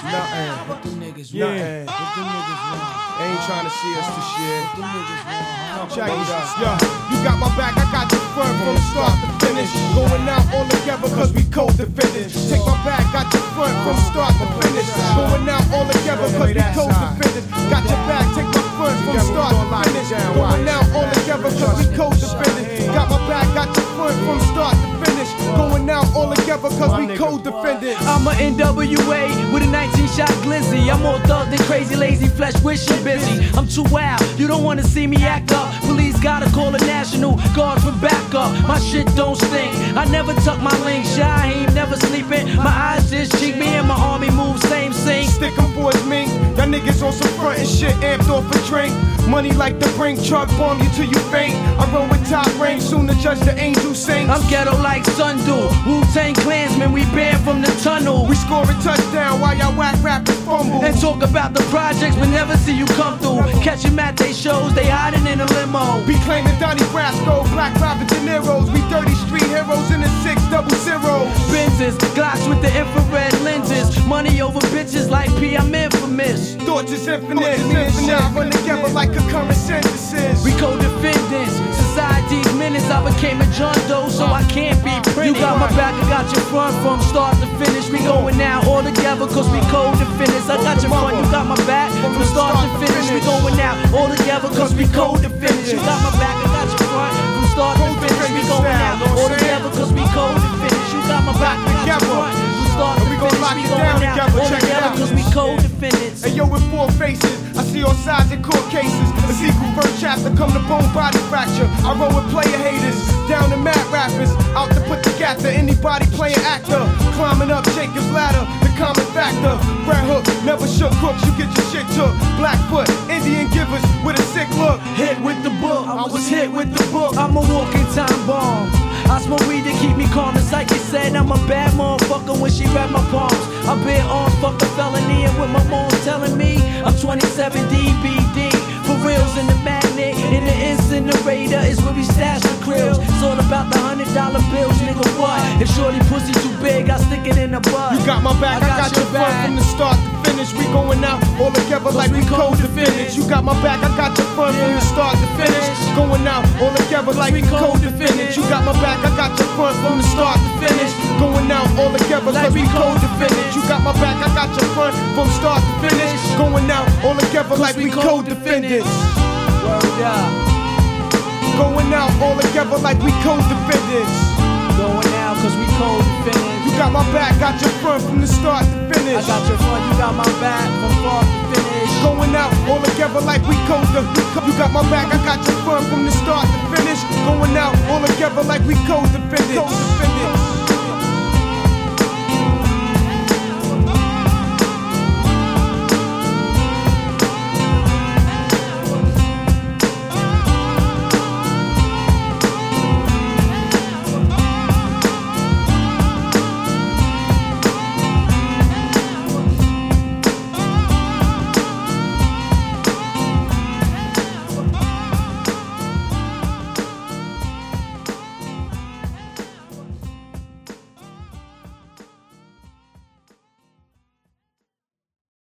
Nothing. What them niggas Yeah. want? What them niggas want? They ain't trying to see us to shit. What them niggas want? Check it out. Yeah, you got my back, I got your front from start to finish. Going out all together cause we co-defendants. Take my back, got your front from start to finish. Going out all together cause we co-defendants. Got your back, take my front from start to finish. Going out all together cause we co-defendants. Got my back, got your front from start to finish. Going out all together cause we co-defendants. I'm a NWA with a 19-shot glizzy. I'm more thug than crazy, lazy, flesh wishing busy. I'm too wild, you don't wanna see me act up. Police gotta call the National Guard for backup. My shit don't stink, I never tuck my link. Shy, ain't never sleeping. My eyes just cheat me and my army moves same sync. Stick 'em boys mink, y'all niggas on some front and shit, amped off a drink. Money like the brink truck, bomb you till you faint. I roll with top rank, soon to judge the angel saints. I'm ghetto like Sundu, Wu-Tang Klansmen, we banned from the tunnel. We score a touchdown while y'all whack rappers fumble. And talk about the projects, but never see you come through. Catch 'em at they shows, they hiding in a limo. Be claiming Donnie Brasco, Black Robert De Niro's. We dirty street heroes in the 600. Benzes, Glocks with the infrared lenses. Money over bitches like P, I'm infamous. Thoughts is infinite, shot run together like concurrent sentences. We co-defendants, society's menace. I became a John Doe, so I can't be printed. You got my back, I got your front from start to finish. We going now all together cause we co-defendants. I got your front, you got my back from start to finish. We going now all together cause we co-defendants. You got my back, I got your front from start to finish. We going now all together cause we co-defendants. You got my back, I got your front from start to finish. We going now all together cause we co-defendants. Hey yo, with 4 faces, I see all sides in court cases. A sequel first chapter, come to bone body fracture. I roll with player haters, down to mad rappers. Out to put the gap to anybody playing actor. Climbing up Jacob's ladder, the common factor. Brad Hook, never shook crooks, you get your shit took. Blackfoot, Indian givers with a sick look. Hit with the book, I was hit with the book. I'm a walking time bomb. I smoke weed to keep me calm. The psychic said I'm a bad motherfucker when she read my palms. I been on fuck a felony and with my mom telling me I'm 27 DBD. For reals in the magnet, in the incinerator is where we stash the krills. It's all about the $100 bills, nigga what? If shorty pussy too big, I stick it in the butt. You got my back, I got your front from the start to finish. We going out all together like we co-defendants. You got my back, I got your front from the start to finish. Going out all together like we co-defendants. You got my back, I got your front from the start to finish. Going out all together like we co-defendants. You got my back, I got your front from start to finish. Going out all together like we co-defendants. Word up. Going out all together like we co-defendants. Going out cause we co-defendants. You got my back, got your front from the start to finish. I got your front, you got my back from start to finish. Going out all together like we co-defendants. You got my back, I got your front from the start to finish. Going out all together like we co-defendants.